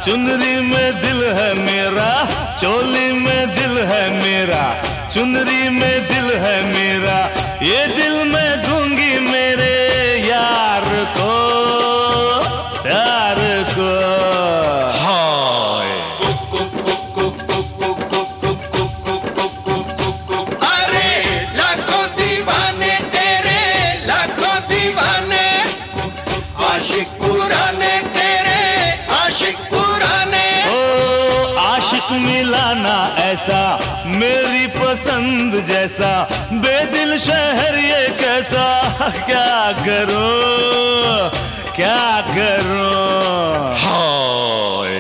चुनरी में दिल है मेरा, चोली में दिल है मेरा, चुनरी में दिल है मेरा, ये दिल मैं दूंगी मेरे यार को, यार को। हाय अरे लाखों दीवाने तेरे, लाखों दीवाने, आशिक पुराने तेरे, आशिक पुराने। ओ आशिक मिलाना ऐसा, मेरी पसंद जैसा, बेदिल शहर ये कैसा, क्या करूं, क्या करूं। हाय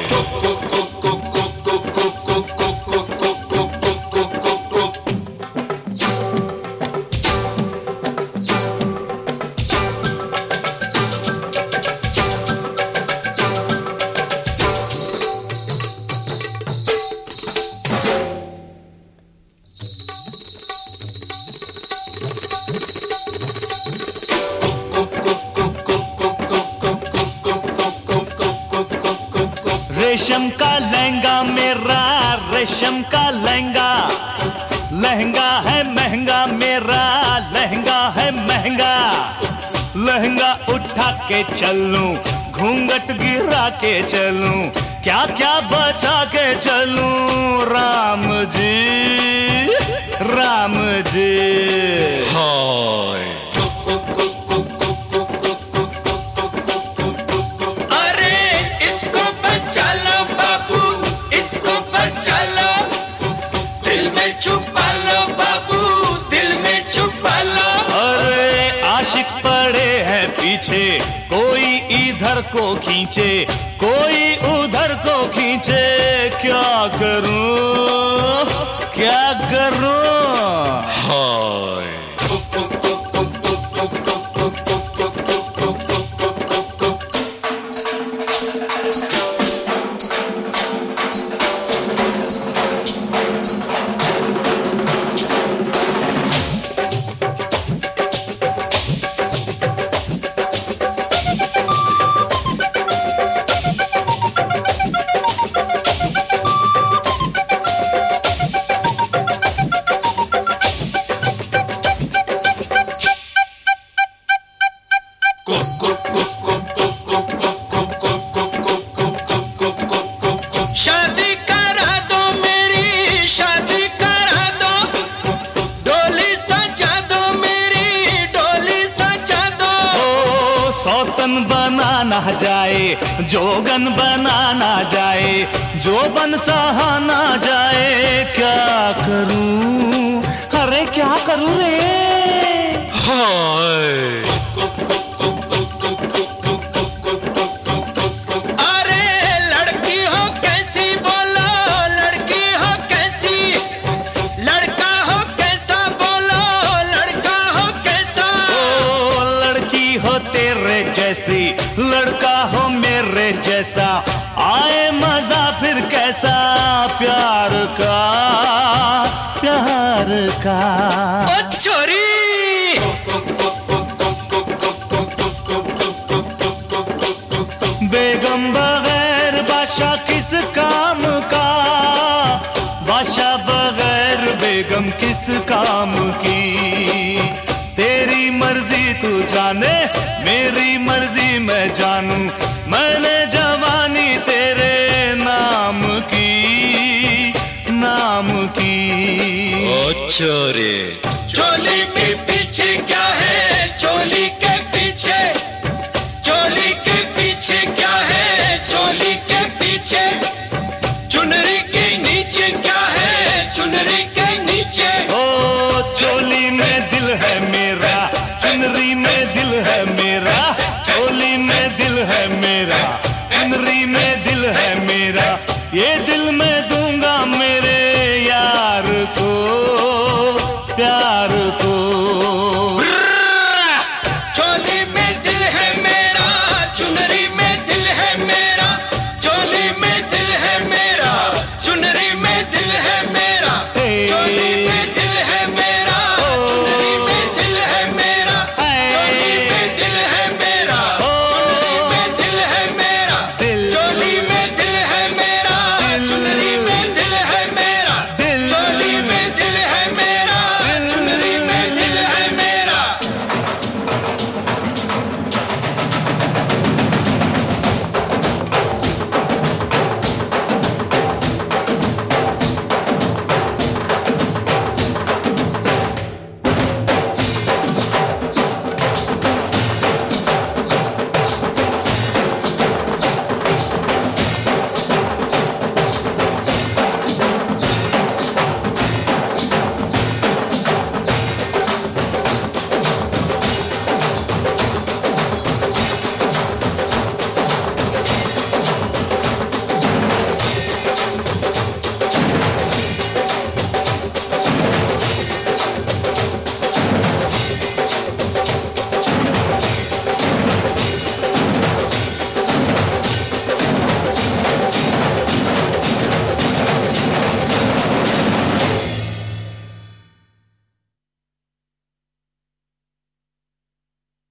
रेशम का लहंगा मेरा, रेशम का लहंगा, लहंगा है महंगा मेरा, लहंगा है महंगा, लहंगा उठा के चलूं, घूंघट गिरा के चलूं, क्या क्या बचा के चलूं, राम जी, राम जी। हाय छुपा लो बाबू, दिल में छुपा लो। अरे आशिक पड़े हैं पीछे, कोई इधर को खींचे, कोई उधर को खींचे, क्या करूं, क्या करूं। हाय शादी करा दो मेरी, शादी करा दो, डोली सजा दो मेरी, डोली सजा दो। ओ सौतन बनाना जाए, जोगन बनाना जाए, जोबन सहाना जाए, क्या करूं, अरे क्या करूं रे। हाय लड़का हो मेरे जैसा, आए मजा फिर कैसा, प्यार का, प्यार का। ओ छोरी बेगम बगैर बादशाह किस काम का, बादशाह बगैर बेगम किस काम की, तेरी मर्जी तू जाने, मेरी मर्जी मैं जानूं, मैंने जवानी तेरे नाम की, नाम की। ओ छोरे चोली में पीछे क्या है, चोली